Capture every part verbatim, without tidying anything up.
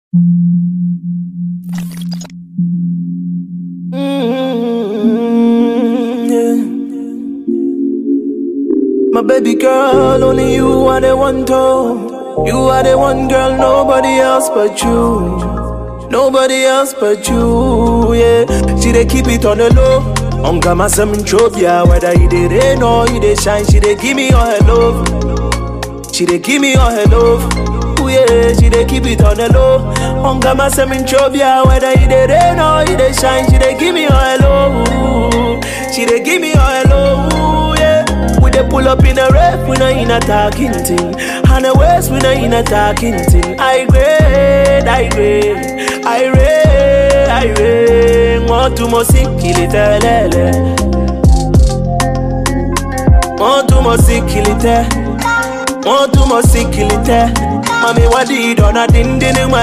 My baby girl, only you are the one to. You are the one girl, nobody else but you. Nobody else but you, yeah. She dey keep it on the low. On Gama Semintrobia, whether you dey rain or you dey shine, she dey give me all her love. She dey give me all her love. Ooh, yeah, she dey keep it on the low. On Gama Semintrobia, whether you dey rain or you dey shine, she dey give me all her love. She dey give me all her love, yeah. We dey pull up in a ref, we not in a talking thing. And the west, we not in a talking thing. I grade, I grade, I rate, I rate. Want to mo sikilite lele. Want to mo sikilite. Want to mo sikilite. Mami wadi dona din din ma.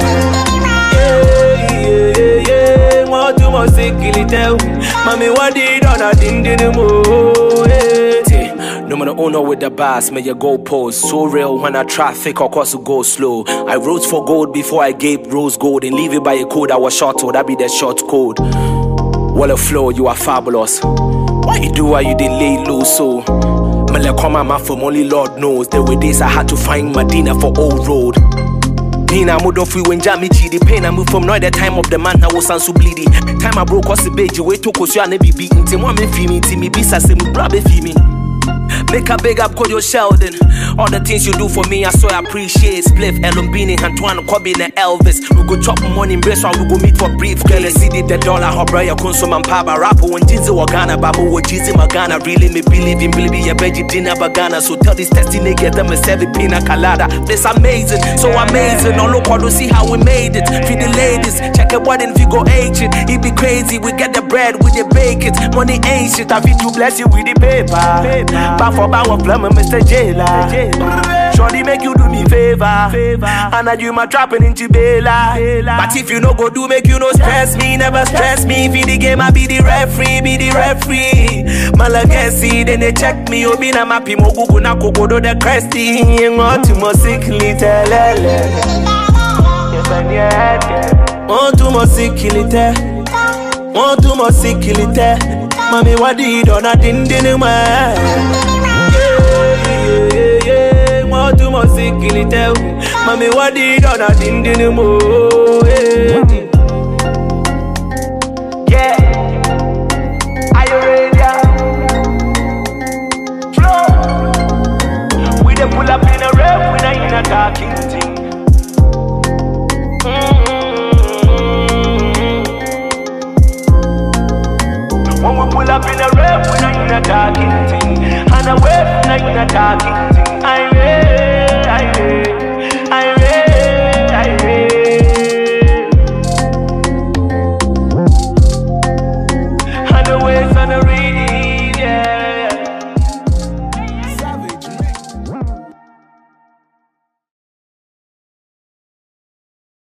Yeah, yeah, yeah. Want to mo sikilite. Mami wadi dona din din mo. No man owner with the bass, may your goalpost so real when I traffic or cause to go slow. I rose for gold before I gave rose gold and leave it by a code I was short told. That be the short code. What a flow, you are fabulous. Why you do why you did lay low so? Man, like come my from only Lord knows. There were days I had to find Medina for old road. Pain I moved on free when Jammy G. The pain I moved from now the time of the man I was so bleedy. Time I broke us the beige, way to cause you and be beaten. Tim one me feel me, Timmy Bisa say me brother feel me. Make a big up, call your Sheldon. All the things you do for me, I so appreciate. Spliff, Elumbini, Antoine, Kobe, and Elvis. We go chop money, embrace while we go meet for brief. Girl, I see the dollar, her brother, consume and papa. Rapper, when Jizzy Wagana, Babu, what Jizzy Magana. Really, me believe in, believe in, veggie dinner, Bagana. So tell this testing, they get them a seven pina colada. This amazing, so amazing. All look to see how we made it. Feed the ladies, check it, what if you go ancient. It be crazy, we get the bread, we the bake it. Money ain't shit, I feel to bless you with the paper. For bow of plum, Mister Jailer. Shorty make you do me favor, and I do my trapping into Bella. But if you no go do, make you no stress me, never stress me. Feed the game, I be the referee, be the referee. Malagesi, then they check me. Obi na mapi mo gugu na kokodo the cresty. Want to mo sickly telele. Want to mo sickly te. Want to mo sickly te. Mami wadi dona din din ma. Want to mo sikilite. Mami wadi dona din din mo. Yeah. Are you ready? Flow. We dey pull up in a rap, we not in a talking thing. When we pull up in a rap, we not in a talking thing. And a wave, we not in a talking thing.